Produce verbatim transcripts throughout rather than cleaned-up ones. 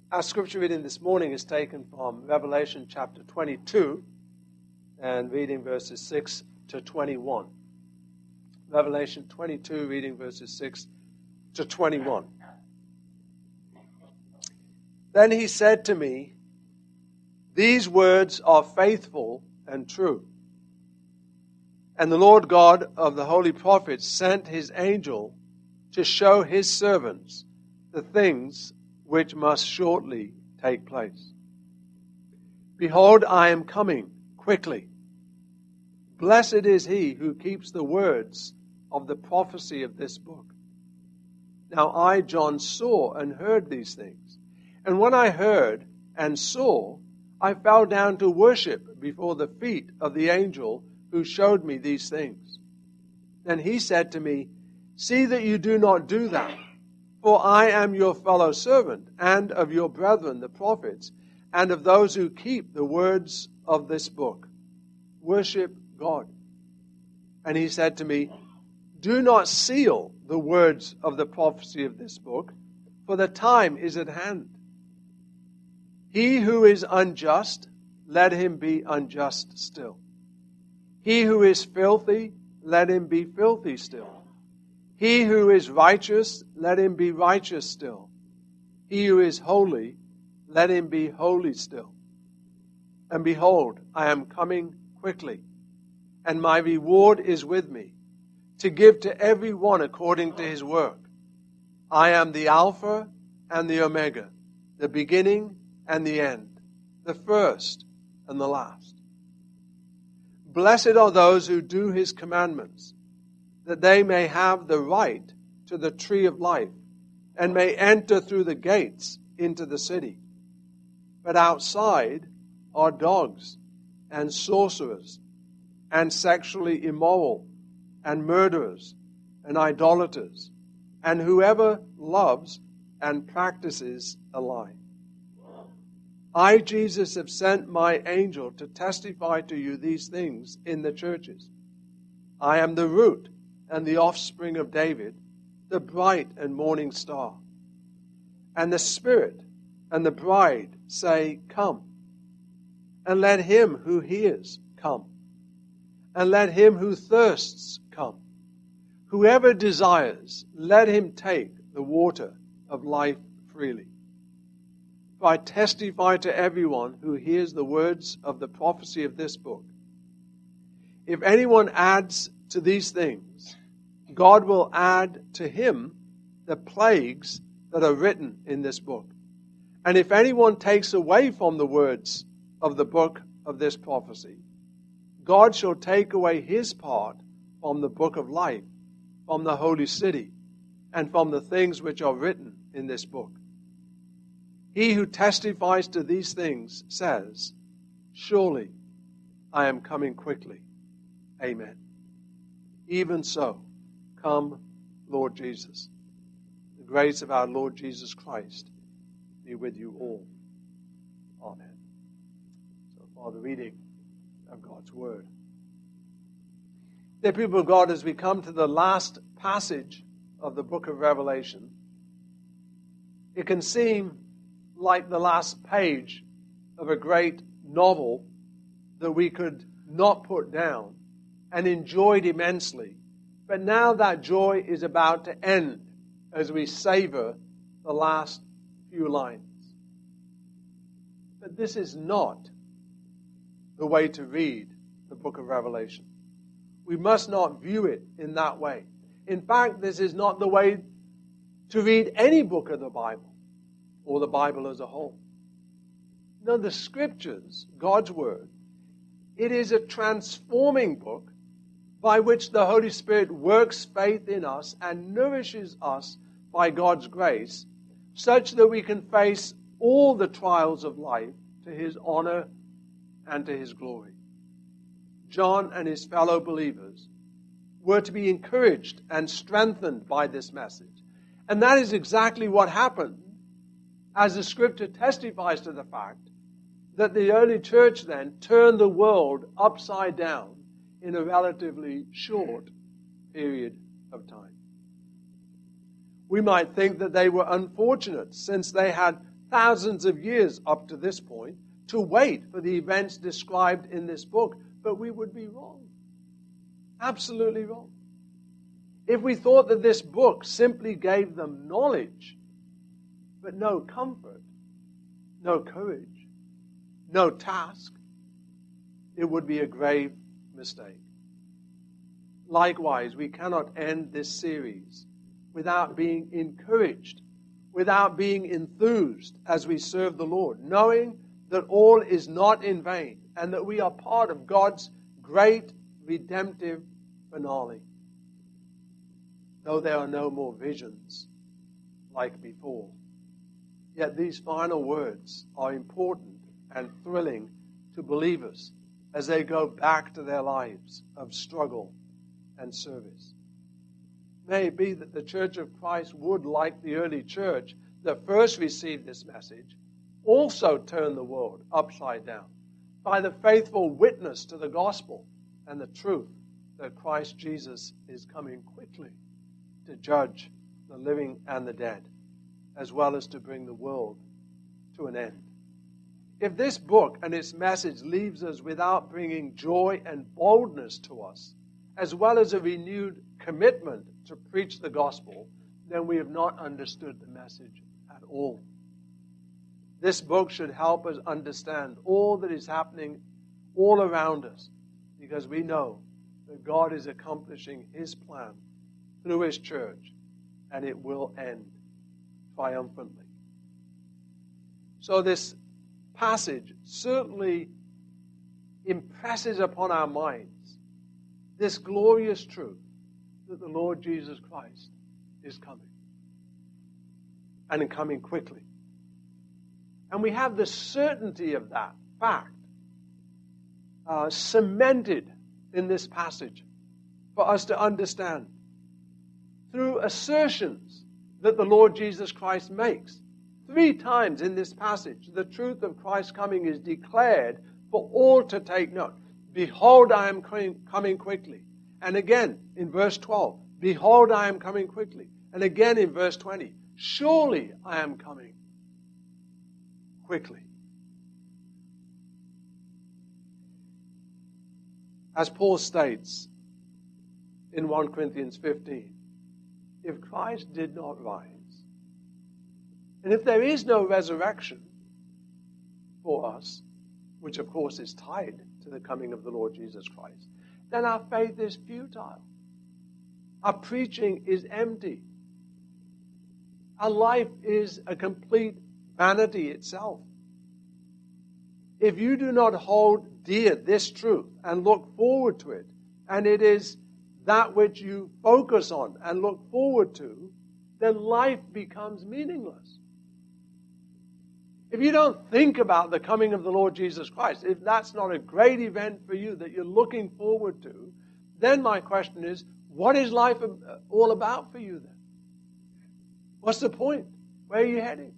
Our scripture reading this morning is taken from Revelation chapter twenty-two and reading verses six to twenty-one. Revelation twenty-two, reading verses six to twenty-one. Then he said to me, "These words are faithful and true." And the Lord God of the holy prophets sent his angel to show his servants the things which must shortly take place. Behold, I am coming quickly. Blessed is he who keeps the words of the prophecy of this book. Now I, John, saw and heard these things. And when I heard and saw, I fell down to worship before the feet of the angel who showed me these things. Then he said to me, "See that you do not do that. For I am your fellow servant, and of your brethren the prophets, and of those who keep the words of this book. Worship God." And he said to me, "Do not seal the words of the prophecy of this book, for the time is at hand. He who is unjust, let him be unjust still. He who is filthy, let him be filthy still. He who is righteous, let him be righteous still. He who is holy, let him be holy still. And behold, I am coming quickly, and my reward is with me, to give to every one according to his work. I am the Alpha and the Omega, the beginning and the end, the first and the last. Blessed are those who do his commandments, that they may have the right to the tree of life, and may enter through the gates into the city. But outside are dogs, and sorcerers, and sexually immoral, and murderers, and idolaters, and whoever loves and practices a lie. I, Jesus, have sent my angel to testify to you these things in the churches. I am the root and the offspring of David, the bright and morning star. And the Spirit and the bride say, "Come." And let him who hears come. And let him who thirsts come. Whoever desires, let him take the water of life freely. For I testify to everyone who hears the words of the prophecy of this book. If anyone adds to these things, God will add to him the plagues that are written in this book. And if anyone takes away from the words of the book of this prophecy, God shall take away his part from the book of life, from the holy city, and from the things which are written in this book. He who testifies to these things says, "Surely I am coming quickly." Amen. Even so, come, Lord Jesus. The grace of our Lord Jesus Christ be with you all. Amen. So far, the reading of God's Word. Dear people of God, as we come to the last passage of the book of Revelation, it can seem like the last page of a great novel that we could not put down and enjoyed immensely. But now that joy is about to end as we savor the last few lines. But this is not the way to read the book of Revelation. We must not view it in that way. In fact, this is not the way to read any book of the Bible, or the Bible as a whole. No, the Scriptures, God's Word, it is a transforming book by which the Holy Spirit works faith in us and nourishes us by God's grace, such that we can face all the trials of life to his honor and to his glory. John and his fellow believers were to be encouraged and strengthened by this message. And that is exactly what happened, as the Scripture testifies to the fact that the early church then turned the world upside down in a relatively short period of time. We might think that they were unfortunate since they had thousands of years up to this point to wait for the events described in this book, but we would be wrong. Absolutely wrong. If we thought that this book simply gave them knowledge, but no comfort, no courage, no task, it would be a grave mistake. Likewise, we cannot end this series without being encouraged, without being enthused as we serve the Lord, knowing that all is not in vain and that we are part of God's great redemptive finale. Though there are no more visions like before, yet these final words are important and thrilling to believers as they go back to their lives of struggle and service. May it be that the Church of Christ would, like the early church that first received this message, also turn the world upside down by the faithful witness to the gospel and the truth that Christ Jesus is coming quickly to judge the living and the dead, as well as to bring the world to an end. If this book and its message leaves us without bringing joy and boldness to us, as well as a renewed commitment to preach the gospel, then we have not understood the message at all. This book should help us understand all that is happening all around us, because we know that God is accomplishing His plan through His church, and it will end triumphantly. So this passage certainly impresses upon our minds this glorious truth that the Lord Jesus Christ is coming, and coming quickly. And we have the certainty of that fact uh, cemented in this passage for us to understand through assertions that the Lord Jesus Christ makes. Three times in this passage, the truth of Christ's coming is declared for all to take note. Behold, I am coming quickly. And again in verse twelve, behold, I am coming quickly. And again in verse twenty, surely I am coming quickly. As Paul states in First Corinthians fifteen, if Christ did not rise, and if there is no resurrection for us, which of course is tied to the coming of the Lord Jesus Christ, then our faith is futile. Our preaching is empty. Our life is a complete vanity itself. If you do not hold dear this truth and look forward to it, and it is that which you focus on and look forward to, then life becomes meaningless. If you don't think about the coming of the Lord Jesus Christ, if that's not a great event for you that you're looking forward to, then my question is, what is life all about for you then? What's the point? Where are you heading?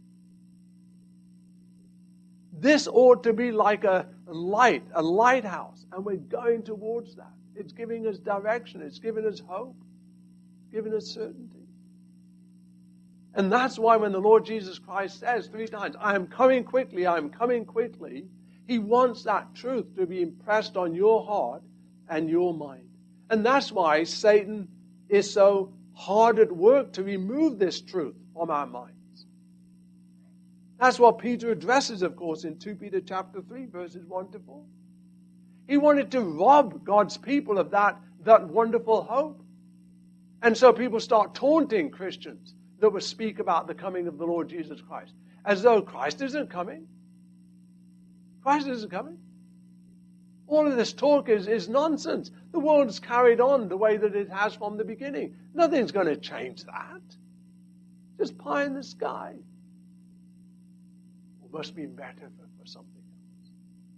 This ought to be like a light, a lighthouse, and we're going towards that. It's giving us direction. It's giving us hope. It's giving us certainty. And that's why when the Lord Jesus Christ says three times, I am coming quickly, I am coming quickly, He wants that truth to be impressed on your heart and your mind. And that's why Satan is so hard at work to remove this truth from our minds. That's what Peter addresses, of course, in Second Peter chapter three, verses one to four. He wanted to rob God's people of that, that wonderful hope. And so people start taunting Christians that will speak about the coming of the Lord Jesus Christ, as though Christ isn't coming. Christ isn't coming. All of this talk is, is nonsense. The world's carried on the way that it has from the beginning. Nothing's going to change that. Just pie in the sky. It must be better for, for something else.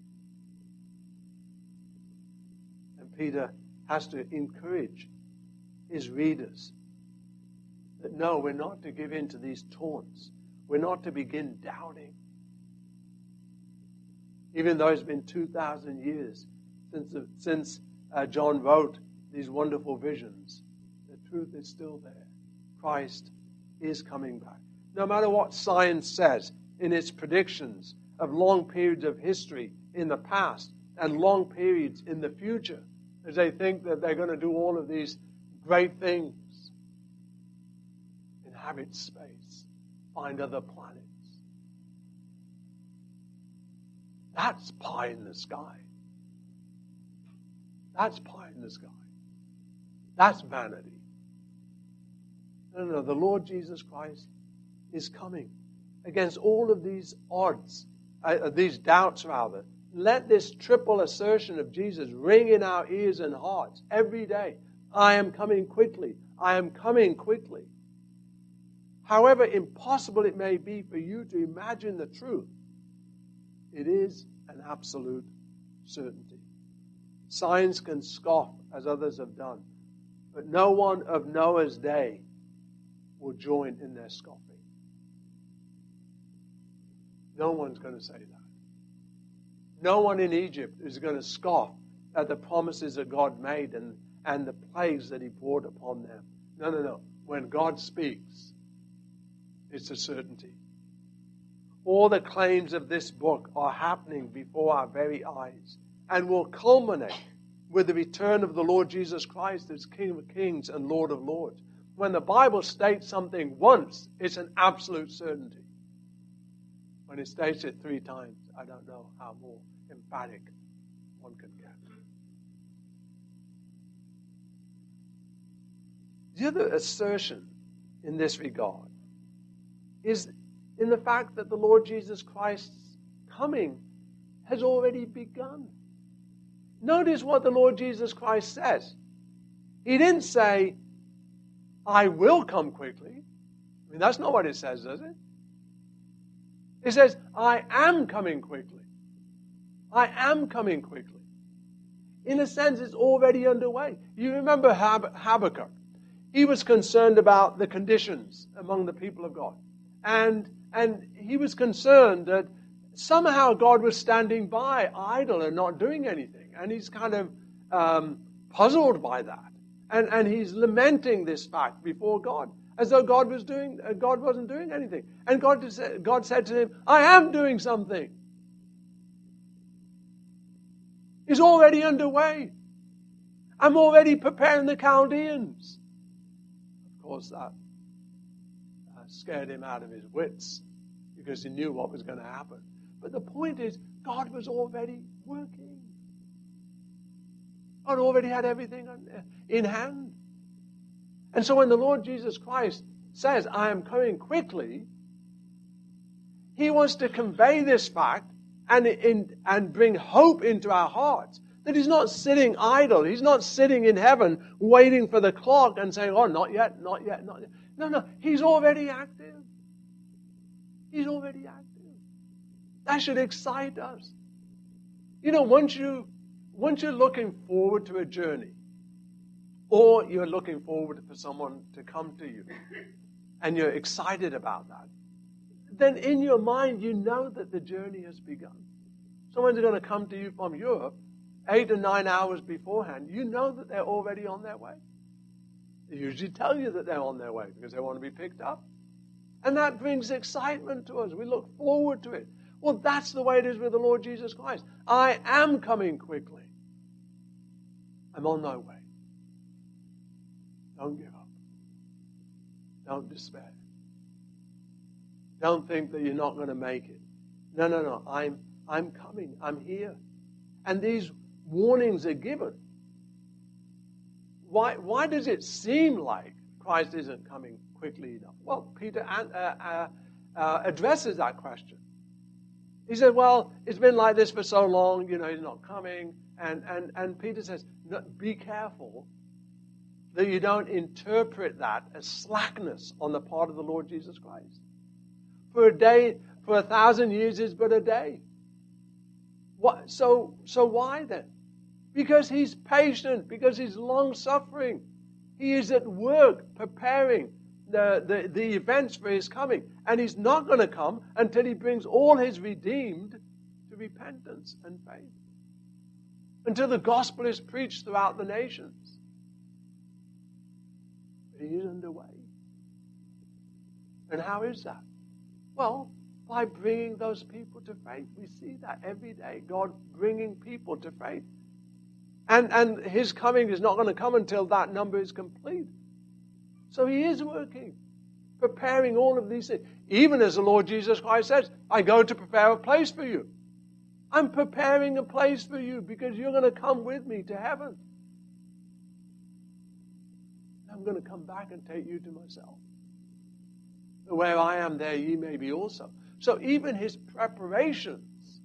And Peter has to encourage his readers that no, we're not to give in to these taunts. We're not to begin doubting. Even though it's been two thousand years since, since uh, John wrote these wonderful visions, the truth is still there. Christ is coming back. No matter what science says, in its predictions of long periods of history in the past and long periods in the future, as they think that they're going to do all of these great things. Inhabit space. Find other planets. That's pie in the sky. That's pie in the sky. That's vanity. No, no, no. The Lord Jesus Christ is coming against all of these odds, uh, these doubts rather. Let this triple assertion of Jesus ring in our ears and hearts every day. I am coming quickly. I am coming quickly. However impossible it may be for you to imagine the truth, it is an absolute certainty. Science can scoff as others have done, but no one of Noah's day will join in their scoffing. No one's going to say that. No one in Egypt is going to scoff at the promises that God made and, and the plagues that He poured upon them. No, no, no. When God speaks, it's a certainty. All the claims of this book are happening before our very eyes and will culminate with the return of the Lord Jesus Christ as King of Kings and Lord of Lords. When the Bible states something once, it's an absolute certainty. When it states it three times, I don't know how more emphatic one can get. The other assertion in this regard is in the fact that the Lord Jesus Christ's coming has already begun. Notice what the Lord Jesus Christ says. He didn't say, I will come quickly. I mean, that's not what it says, does it? It says, I am coming quickly. I am coming quickly. In a sense, it's already underway. You remember Hab- Habakkuk. He was concerned about the conditions among the people of God. And, and he was concerned that somehow God was standing by idle and not doing anything. And he's kind of um, puzzled by that. And, and he's lamenting this fact before God, as though God was doing, uh, God wasn't doing anything. And God, God said to him, I am doing something. It's already underway. I'm already preparing the Chaldeans. Of course, that uh, scared him out of his wits because he knew what was going to happen. But the point is, God was already working. God already had everything in hand. And so when the Lord Jesus Christ says, I am coming quickly, He wants to convey this fact and, in, and bring hope into our hearts. That He's not sitting idle. He's not sitting in heaven waiting for the clock and saying, oh, not yet, not yet, not yet. No, no, He's already active. He's already active. That should excite us. You know, once you, once you're looking forward to a journey, or you're looking forward for someone to come to you, and you're excited about that, then in your mind you know that the journey has begun. Someone's going to come to you from Europe eight or nine hours beforehand. You know that they're already on their way. They usually tell you that they're on their way because they want to be picked up. And that brings excitement to us. We look forward to it. Well, that's the way it is with the Lord Jesus Christ. I am coming quickly. I'm on my way. Don't give up. Don't despair. Don't think that you're not going to make it. No, no, no. I'm, I'm coming. I'm here. And these warnings are given. Why, why does it seem like Christ isn't coming quickly enough? Well, Peter uh, uh, uh, addresses that question. He said, well, it's been like this for so long, you know, He's not coming. And, and, and Peter says, no, be careful that you don't interpret that as slackness on the part of the Lord Jesus Christ. For a day, for a thousand years is but a day. What, so, so why then? Because He's patient, because He's long-suffering. He is at work preparing the, the, the events for His coming. And He's not going to come until He brings all His redeemed to repentance and faith. Until the gospel is preached throughout the nations. But He is underway. And how is that? Well, By bringing those people to faith. We see that every day. God bringing people to faith. And, and His coming is not going to come until that number is complete. So He is working, preparing all of these things. Even as the Lord Jesus Christ says, I go to prepare a place for you. I'm preparing a place for you because you're going to come with me to heaven. I'm going to come back and take you to myself. Where I am, there ye may be also. So even His preparations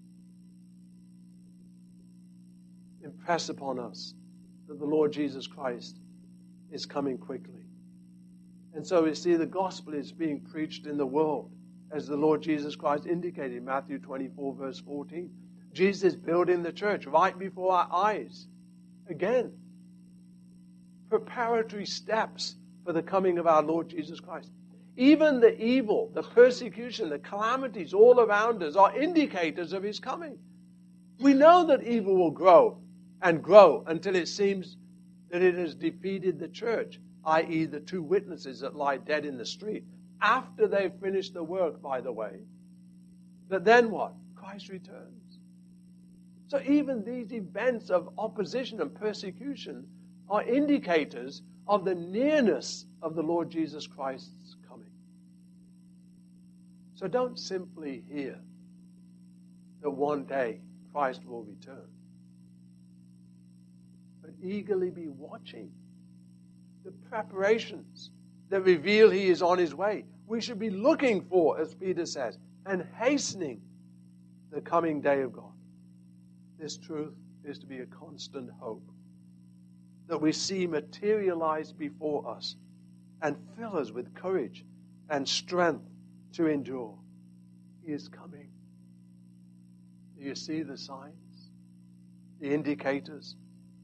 impress upon us that the Lord Jesus Christ is coming quickly. And so we see the gospel is being preached in the world, as the Lord Jesus Christ indicated in Matthew twenty-four, verse fourteen. Jesus is building the church right before our eyes. Again, preparatory steps for the coming of our Lord Jesus Christ. Even the evil, the persecution, the calamities all around us are indicators of His coming. We know that evil will grow and grow until it seems that it has defeated the church, that is the two witnesses that lie dead in the street, after they've finished the work, by the way. But then what? Christ returns. So even these events of opposition and persecution are indicators of the nearness of the Lord Jesus Christ's coming. So don't simply hear that one day Christ will return, but eagerly be watching the preparations that reveal He is on His way. We should be looking for, as Peter says, and hastening the coming day of God. This truth is to be a constant hope that we see materialized before us and fill us with courage and strength to endure. He is coming. Do you see the signs, the indicators?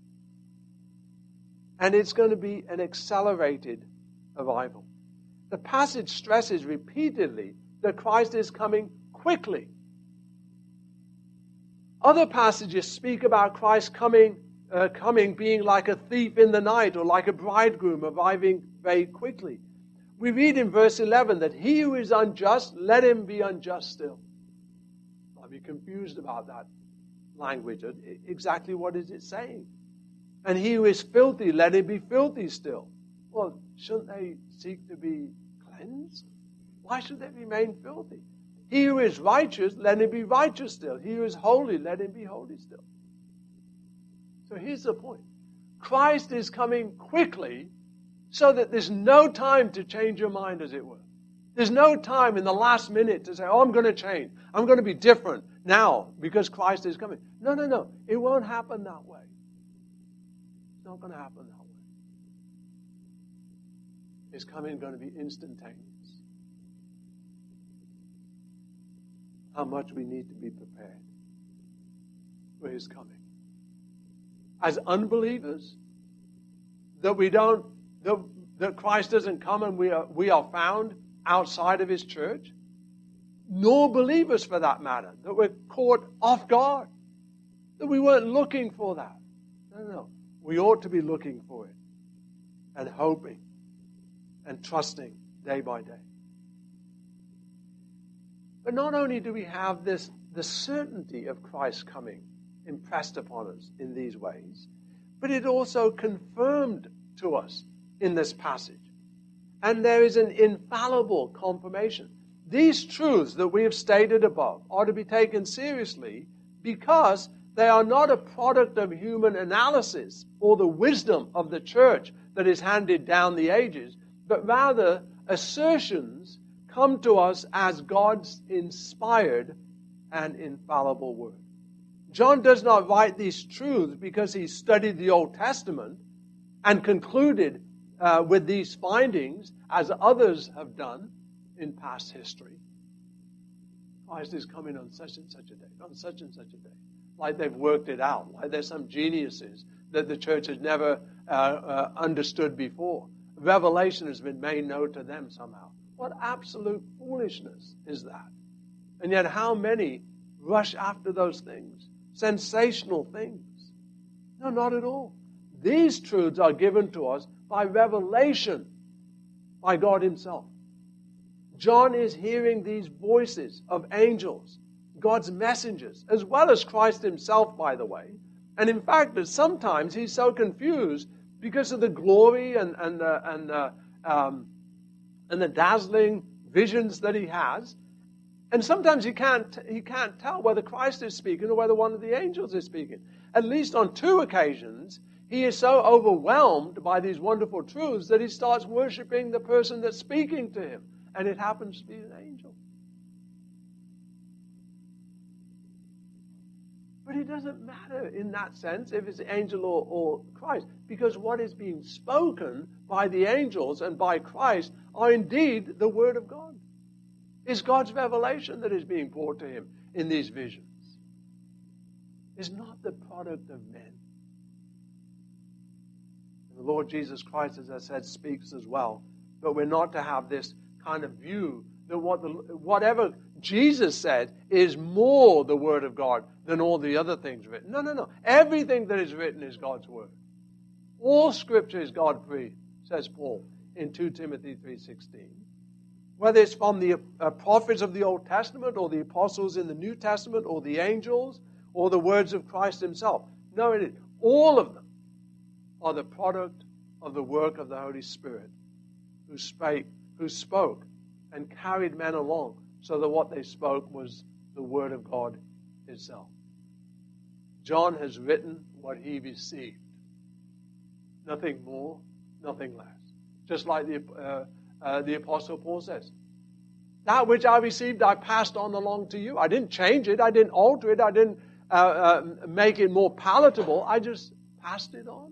And it's going to be an accelerated arrival. The passage stresses repeatedly that Christ is coming quickly. Other passages speak about Christ coming, uh, coming being like a thief in the night or like a bridegroom arriving very quickly. We read in verse eleven that he who is unjust, let him be unjust still. I'll be confused about that language. Exactly what is it saying? And he who is filthy, let him be filthy still. Well, shouldn't they seek to be cleansed? Why should they remain filthy? He who is righteous, let him be righteous still. He who is holy, let him be holy still. So here's the point. Christ is coming quickly so that there's no time to change your mind, as it were. There's no time in the last minute to say, oh, I'm going to change. I'm going to be different now because Christ is coming. No, no, no. It won't happen that way. It's not going to happen that way. His coming is going to be instantaneous. How much we need to be prepared for His coming. As unbelievers, that we don't, that, that Christ doesn't come and we are, we are found outside of His church, nor believers for that matter, that we're caught off guard, that we weren't looking for that. No, no, no. We ought to be looking for it and hoping and trusting day by day. But not only do we have this, the certainty of Christ's coming impressed upon us in these ways, but it also confirmed to us in this passage. And there is an infallible confirmation. These truths that we have stated above are to be taken seriously because they are not a product of human analysis or the wisdom of the church that is handed down the ages, but rather assertions come to us as God's inspired and infallible word. John does not write these truths because he studied the Old Testament and concluded uh, with these findings, as others have done in past history. Christ is coming on such and such a day, on such and such a day. Like they've worked it out, like there's some geniuses that the church has never uh, uh, understood before. Revelation has been made known to them somehow. What absolute foolishness is that? And yet how many rush after those things? Sensational things. No, not at all. These truths are given to us by revelation by God Himself. John is hearing these voices of angels, God's messengers, as well as Christ himself, by the way. And in fact, that sometimes he's so confused because of the glory and, and, uh, and, uh, um, and the dazzling visions that he has. And sometimes he can't, he can't tell whether Christ is speaking or whether one of the angels is speaking. At least on two occasions, he is so overwhelmed by these wonderful truths that he starts worshiping the person that's speaking to him. And it happens to be an angel. But it doesn't matter in that sense if it's an angel or, or Christ, because what is being spoken by the angels and by Christ are indeed the Word of God. It's God's revelation that is being poured to him in these visions. It's not the product of men. The Lord Jesus Christ, as I said, speaks as well. But we're not to have this kind of view that what the, whatever Jesus said is more the Word of God than all the other things written. No, no, no. Everything that is written is God's Word. All Scripture is God-breathed, says Paul in Second Timothy three sixteen. Whether it's from the uh, prophets of the Old Testament or the apostles in the New Testament or the angels or the words of Christ himself. No, it is. All of them are the product of the work of the Holy Spirit who spake, who spoke and carried men along so that what they spoke was the Word of God itself. John has written what he received. Nothing more, nothing less. Just like the, uh, uh, the Apostle Paul says. That which I received, I passed on along to you. I didn't change it. I didn't alter it. I didn't uh, uh, make it more palatable. I just passed it on.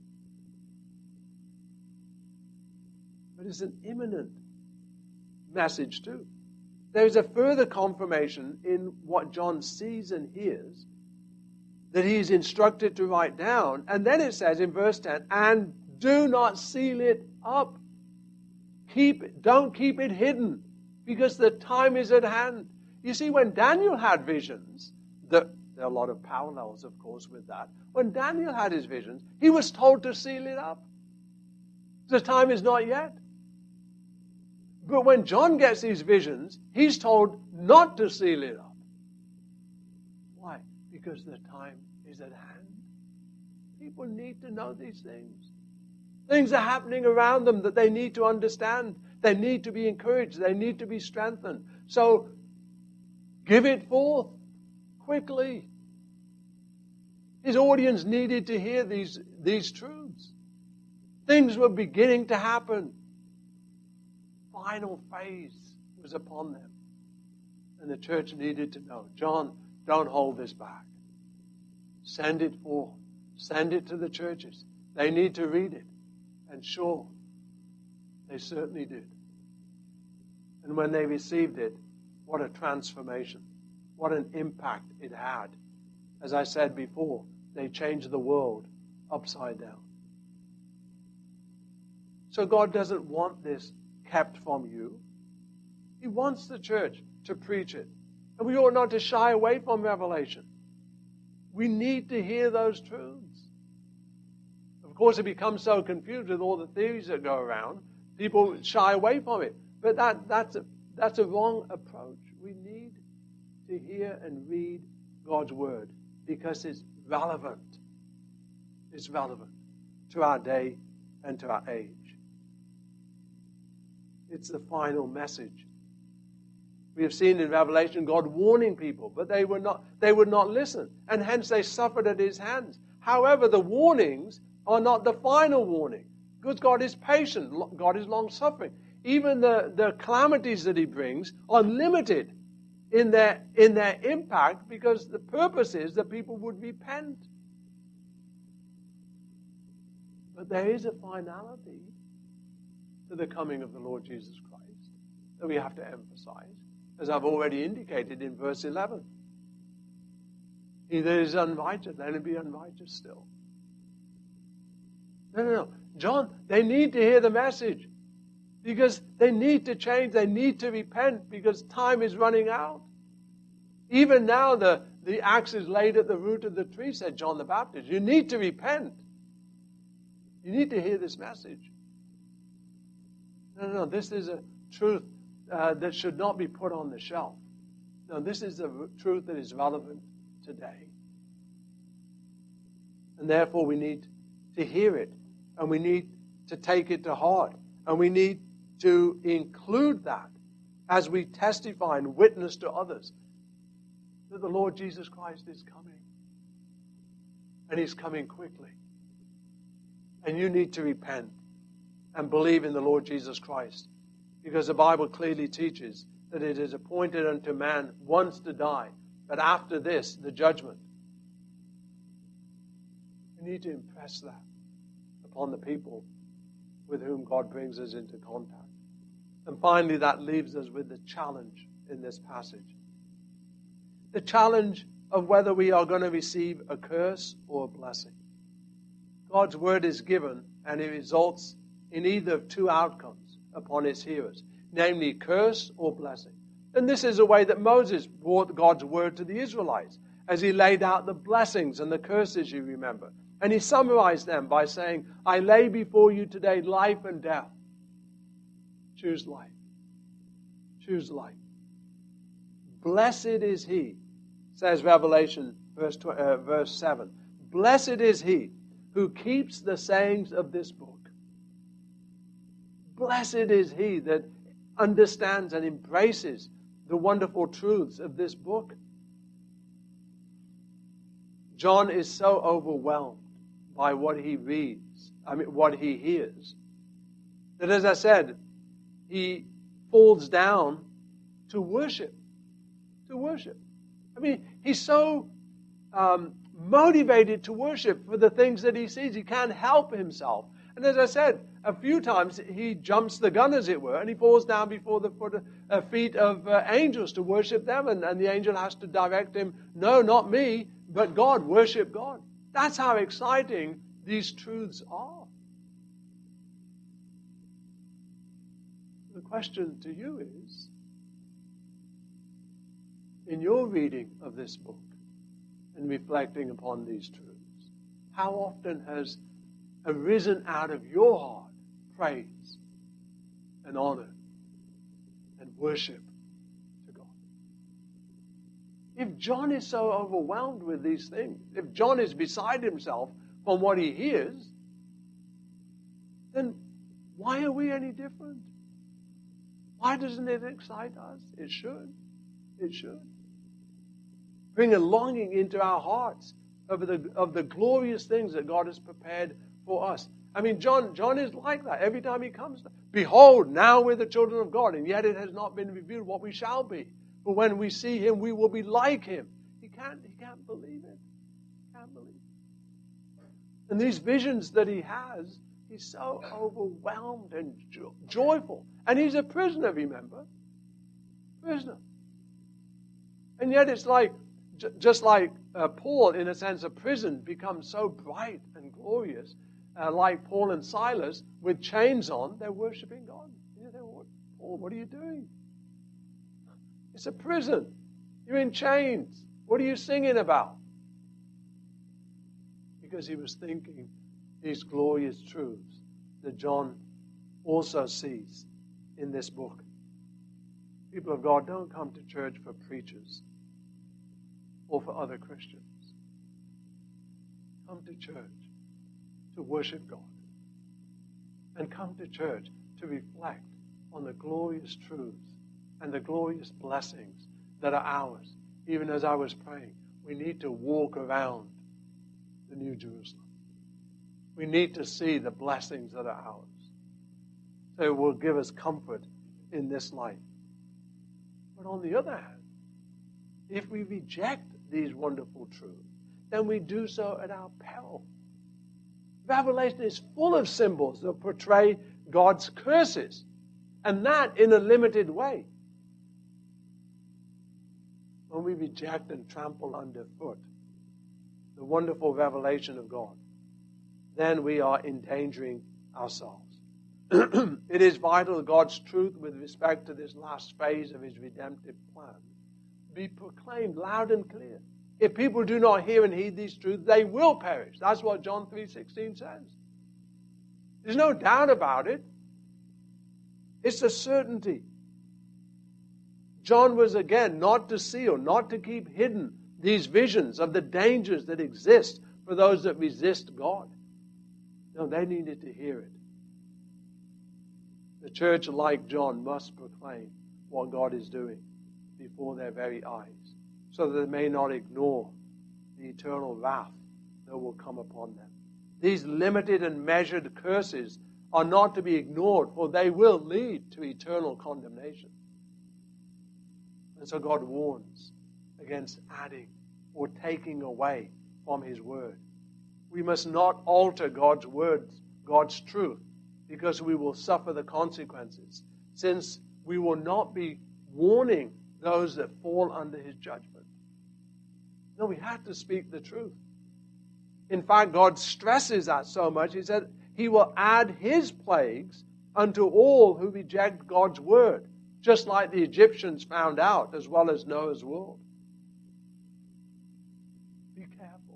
But it's an imminent message too. There is a further confirmation in what John sees and hears that he is instructed to write down. And then it says in verse ten, and do not seal it up. Keep it, don't keep it hidden, because the time is at hand. You see, when Daniel had visions, the, there are a lot of parallels, of course, with that. When Daniel had his visions, he was told to seal it up. The time is not yet. But when John gets these visions, he's told not to seal it up. Why? Because the time is at hand. People need to know these things. Things are happening around them that they need to understand. They need to be encouraged. They need to be strengthened. So, give it forth quickly. His audience needed to hear these, these truths. Things were beginning to happen. Final phase was upon them. And the church needed to know, John, don't hold this back. Send it forth. Send it to the churches. They need to read it. And sure, they certainly did. And when they received it, what a transformation. What an impact it had. As I said before, they changed the world upside down. So God doesn't want this kept from you. He wants the church to preach it. And we ought not to shy away from revelation. We need to hear those truths. Of course, it becomes so confused with all the theories that go around. People shy away from it. But that, that's, a, that's a wrong approach. We need to hear and read God's Word because it's relevant. It's relevant to our day and to our age. It's the final message. We have seen in Revelation God warning people, but they were not, they would not listen, and hence they suffered at his hands. However, the warnings are not the final warning. Because God is patient, God is long-suffering. Even the, the calamities that he brings are limited in their, in their impact because the purpose is that people would repent. But there is a finality to the coming of the Lord Jesus Christ that we have to emphasize, as I've already indicated in verse eleven. He that is unrighteous, let him be unrighteous still. No, no, no. John, they need to hear the message because they need to change. They need to repent because time is running out. Even now, the, the axe is laid at the root of the tree, said John the Baptist. You need to repent. You need to hear this message. No, no, no. This is a truth uh, that should not be put on the shelf. No, this is the truth that is relevant today. And therefore we need to hear it, and we need to take it to heart, and we need to include that as we testify and witness to others that the Lord Jesus Christ is coming. And He's coming quickly. And you need to repent and believe in the Lord Jesus Christ, because the Bible clearly teaches that it is appointed unto man once to die, but after this, the judgment. We need to impress that upon the people with whom God brings us into contact. And finally, that leaves us with the challenge in this passage. The challenge of whether we are going to receive a curse or a blessing. God's word is given, and it results in either of two outcomes upon His hearers, namely curse or blessing. And this is the way that Moses brought God's word to the Israelites, as he laid out the blessings and the curses, you remember. And he summarized them by saying, I lay before you today life and death. Choose life. Choose life. Blessed is he, says Revelation verse, uh, verse seven. Blessed is he who keeps the sayings of this book. Blessed is he that understands and embraces the wonderful truths of this book. John is so overwhelmed by what he reads, I mean, what he hears, that, as I said, he falls down to worship. To worship. I mean, he's so um, motivated to worship for the things that he sees. He can't help himself. And as I said, a few times he jumps the gun, as it were, and he falls down before the foot, uh, feet of uh, angels to worship them. And, and the angel has to direct him, no, not me, but God, worship God. That's how exciting these truths are. The question to you is, in your reading of this book and reflecting upon these truths, how often has arisen out of your heart praise and honor and worship to God? If John is so overwhelmed with these things, if John is beside himself from what he hears, then why are we any different? Why doesn't it excite us? It should. It should. Bring a longing into our hearts of the, of the glorious things that God has prepared for us. I mean, John, John is like that. Every time he comes, behold, now we're the children of God, and yet it has not been revealed what we shall be. But when we see him, we will be like him. He can't, he can't believe it. He can't believe it. And these visions that he has, he's so overwhelmed and jo- joyful. And he's a prisoner, remember? Prisoner. And yet it's like, j- just like uh, Paul, in a sense, a prison becomes so bright and glorious, uh, like Paul and Silas, with chains on, they're worshiping God. You know, Paul, what are you doing? It's a prison. You're in chains. What are you singing about? Because he was thinking these glorious truths that John also sees in this book. People of God, don't come to church for preachers or for other Christians. Come to church to worship God. And come to church to reflect on the glorious truths and the glorious blessings that are ours. Even as I was praying, we need to walk around the New Jerusalem. We need to see the blessings that are ours. So it will give us comfort in this life. But on the other hand, if we reject these wonderful truths, then we do so at our peril. Revelation is full of symbols that portray God's curses, and that in a limited way. When we reject and trample underfoot the wonderful revelation of God, then we are endangering ourselves. It is vital that God's truth with respect to this last phase of his redemptive plan be proclaimed loud and clear. If people do not hear and heed these truths, they will perish. That's what John three sixteen says. There's no doubt about it. It's a certainty. John was, again, not to seal, not to keep hidden these visions of the dangers that exist for those that resist God. No, they needed to hear it. The church, like John, must proclaim what God is doing before their very eyes, so that they may not ignore the eternal wrath that will come upon them. These limited and measured curses are not to be ignored, for they will lead to eternal condemnation. And so God warns against adding or taking away from His Word. We must not alter God's words, God's truth, because we will suffer the consequences, since we will not be warning those that fall under His judgment. No, we have to speak the truth. In fact, God stresses that so much. He said He will add His plagues unto all who reject God's word, just like the Egyptians found out, as well as Noah's world. Be careful.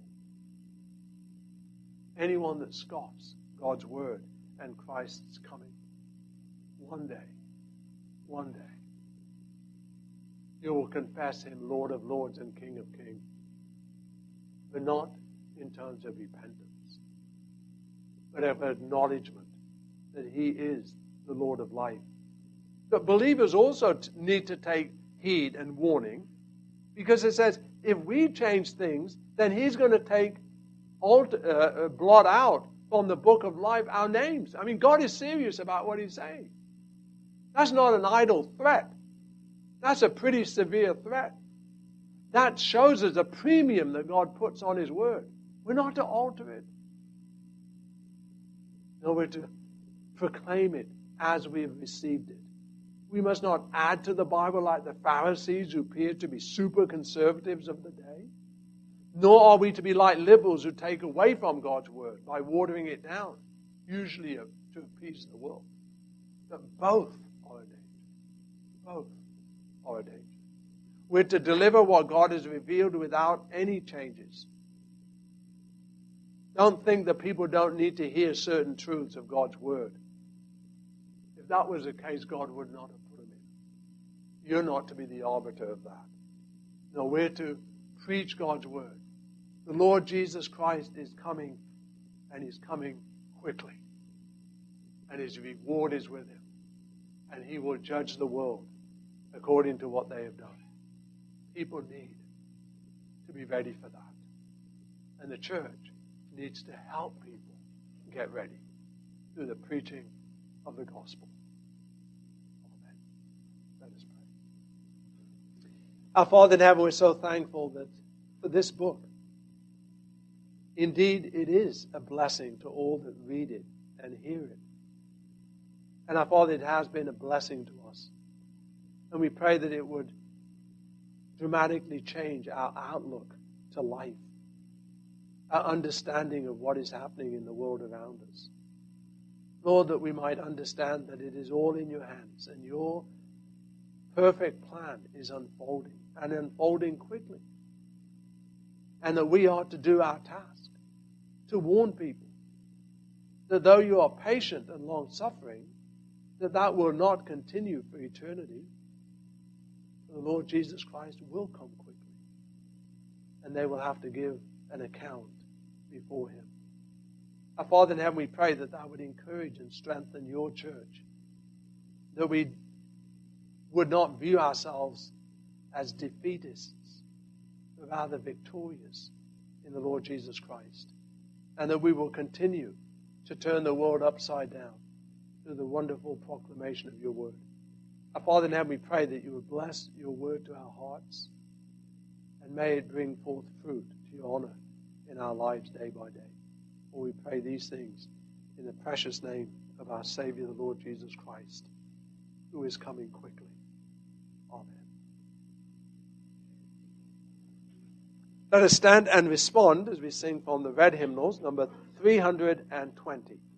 Anyone that scoffs God's word and Christ's coming, one day, one day, you will confess Him Lord of lords and King of kings, but not in terms of repentance, but of acknowledgement that He is the Lord of life. But believers also need to take heed and warning, because it says, if we change things, then He's going to take, alter, uh, blot out from the book of life our names. I mean, God is serious about what He's saying. That's not an idle threat. That's a pretty severe threat. That shows us a premium that God puts on His word. We're not to alter it. No, we're to proclaim it as we have received it. We must not add to the Bible like the Pharisees, who appeared to be super conservatives of the day. Nor are we to be like liberals who take away from God's word by watering it down, usually to appease the world. But both are a danger. Both are a danger. We're to deliver what God has revealed without any changes. Don't think that people don't need to hear certain truths of God's word. If that was the case, God would not have put them in. You're not to be the arbiter of that. No, we're to preach God's word. The Lord Jesus Christ is coming, and He's coming quickly. And His reward is with Him. And He will judge the world according to what they have done. People need to be ready for that. And the church needs to help people get ready through the preaching of the gospel. Amen. Let us pray. Our Father in heaven, we're so thankful that for this book, indeed, it is a blessing to all that read it and hear it. And our Father, it has been a blessing to us. And we pray that it would dramatically change our outlook to life, our understanding of what is happening in the world around us. Lord, that we might understand that it is all in your hands, and your perfect plan is unfolding, and unfolding quickly. And that we are to do our task, to warn people that though you are patient and long-suffering, that that will not continue for eternity. The Lord Jesus Christ will come quickly, and they will have to give an account before Him. Our Father in heaven, we pray that Thou would encourage and strengthen your church, that we would not view ourselves as defeatists, but rather victorious in the Lord Jesus Christ, and that we will continue to turn the world upside down through the wonderful proclamation of your word. Our Father in heaven, we pray that you would bless your word to our hearts, and may it bring forth fruit to your honor in our lives day by day. For we pray these things in the precious name of our Savior, the Lord Jesus Christ, who is coming quickly. Amen. Let us stand and respond as we sing from the red hymnals, number three hundred twenty.